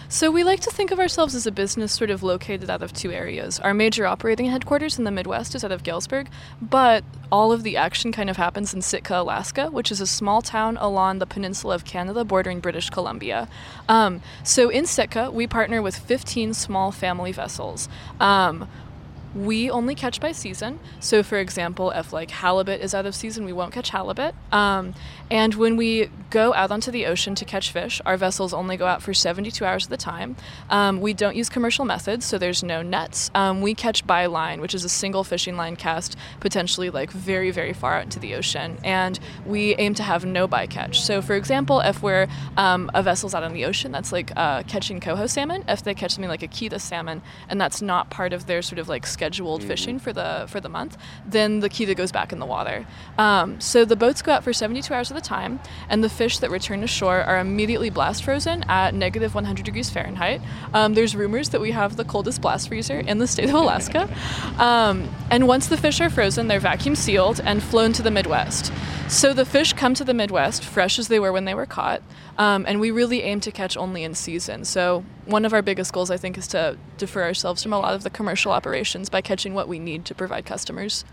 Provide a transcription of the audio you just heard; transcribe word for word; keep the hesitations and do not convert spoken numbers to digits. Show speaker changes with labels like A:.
A: So we like to think of ourselves as a business sort of located out of two areas. Our major operating headquarters in the Midwest is out of Galesburg, but all of the action kind of happens in Sitka, Alaska, which is a small town along the peninsula of Canada bordering British Columbia. Um, so in Sitka, we partner with fifteen small family vessels. Um, We only catch by season. So, for example, if like halibut is out of season, we won't catch halibut. Um, and when we go out onto the ocean to catch fish, our vessels only go out for seventy-two hours at a time. Um, we don't use commercial methods, so there's no nets. Um, we catch by line, which is a single fishing line cast potentially like very, very far out into the ocean. And we aim to have no bycatch. So, for example, if we're um, a vessel's out on the ocean that's like uh, catching coho salmon, if they catch something like a Keta salmon, and that's not part of their sort of like scheduled fishing for the for the month, then the Keta goes back in the water. Um, so the boats go out for seventy-two hours at a time, and the fish that return to shore are immediately blast frozen at negative one hundred degrees Fahrenheit. Um, there's rumors that we have the coldest blast freezer in the state of Alaska. Um, and once the fish are frozen, they're vacuum sealed and flown to the Midwest. So the fish come to the Midwest fresh as they were when they were caught, um, and we really aim to catch only in season. So one of our biggest goals, I think, is to defer ourselves from a lot of the commercial operations by catching what we need to provide customers.